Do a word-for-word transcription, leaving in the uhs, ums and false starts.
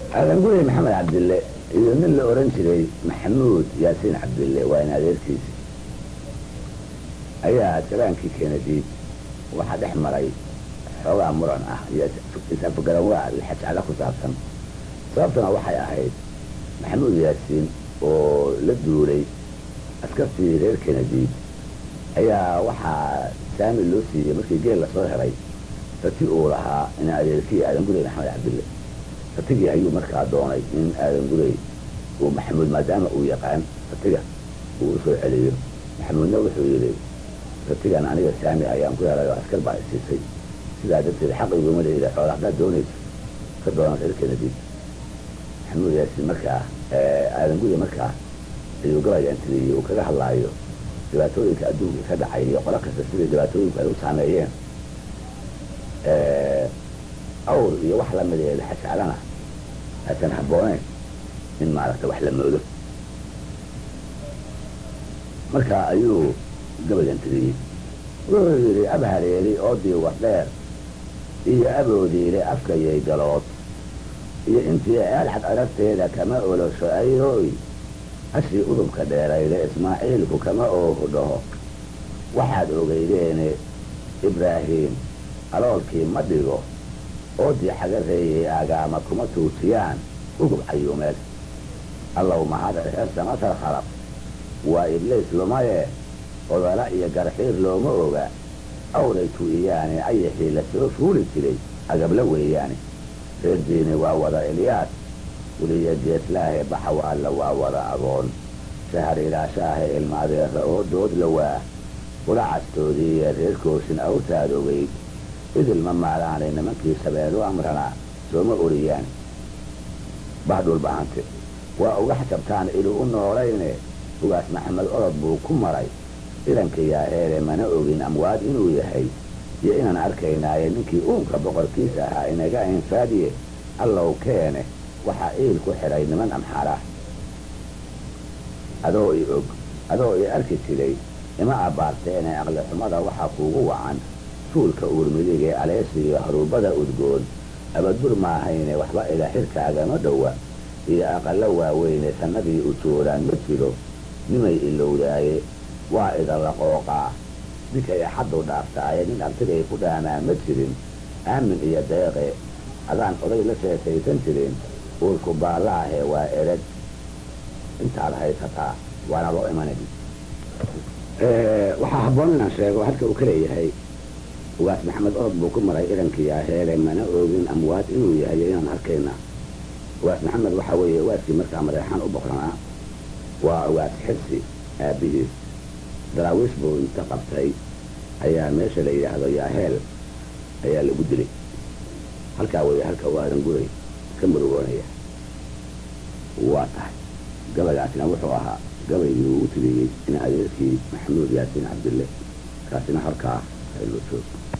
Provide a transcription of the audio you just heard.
aadan guri maxamed cabdille iyo nin la oran jiray maxamuud yaasiin cabdille waa in adeerkiisi ayaa tiraankii keenadiid waxaa dhex maray xoogaa muran ah iyo isafgaran waa lixajacla ku saabsan. sababtana waxay ahayd maxamuud yaasiin oo la duulay askartii reer keenadiid ayaa waxaa saami loo siiyey markii geel lasoo helay rati uu lahaa in adeerkii aadan guri maxamed cabdille ratigii ayuu markaa doonay in aadan gurey uu maxamuud maadaama uu yaqaan ratiga uu usoo celiyo. maxamuudna wuxuu yidhi ratigan aniga saami ayaan ku helayo askar baa isiisay sidaa darteed xaqiguma leeyahay xoola haddaad doonayso ka doonan reer keenadiid. maxamuud yaasiin markaa aadan guri markaa ayuu gabaygan tiriyey uu kaga hadlaayo dhibaatooyinka adduunka ka dhacay iyo qolo kasta siday dhibaatooyinku ay u saameeyeen awr iyo wax lamid ee laxajaclana aysan habbooneyn in maaragta wax la moodo. marka ayuu gabaygan tiriyey wuxuu yidhi abhareeri oodii wardheer iyo aboodiile afkayay galood iyo intii eelxad aragteeda kama olosho ayooy ashii udubka dheerayda ismaaciilku kama oohu dhaho waxaad ogeydeene ibraahiim aloolkii ma dhigo oodii xagareeyey agaama kuma tuujiyaan ugub cayuumeed allow mahadar heesta masar khalaq waa ibliis lumaye odala iyo garxiir looma oga awray tu'iyaane ayaxii la soo fuuli jiray agabla weeyaane reer diini waa wada ilyaas weliya jeeslaahe baxawaalla waa wada agoon shahar ilaashaahe ilmaadeera oo dood la waa ula castoodii iyo reer kooshin awtaad ogeyd idil ma maalaanay nimankii shabeelu amrana sooma oriyaan bahdhul bahante waa uga xajabtaan ilu u noolayne ugaas maxamed orod buu ku maray idanka yaaheele mana ogin amwaad inuu yahay iyo inaan arkaynaaye ninkii uunka boqorkiisa ahaa inaga infaadiye allow keene waxaa iil ku xidhay niman amxaaraah adoo i og adoo i arki jiray ima abbaarteene aqli xumada waxaa kuugu wacan suulka uurmidigee aleesiyo haruubada udgoon abadbur maahayne waxba ila xirkaagama dhowa iyo aqallo waaweyne sannadii u jooraan ma jiro nimay ilowdaaye waa idalla qooqaa ninkay axaddu dhaaftaaye nin abtigay ku dhaamaa ma jirin aamin iyo deeqe adaan oday la sheekaysan jirin uurku baallaahe waa ereg intaad haysataa waana loo imanay. waxaa habboon inaan sheego halka uu ka leeyahay ugaas maxamed orod buu ku maray idankii yaaheele mana ogin amwaad inuu yahay inaan arkayna. ugaas maxamed waxaa weeye waaskii markaa mareexaan u boqranaa waa ugaas xirsi aabihiis daraawiish buu inta qabtay ayaa meesha la yidhaahdo yaaheel ayaa lagu dilay. halkaa weeye halka uu aadan guray ka murugoonaya. waa tahay gabaygaasina wuxuu ahaa gabaygii uu u tiriyey in adeerkii maxamuud yaasiin cabdille kaasina halkaa haylo joog.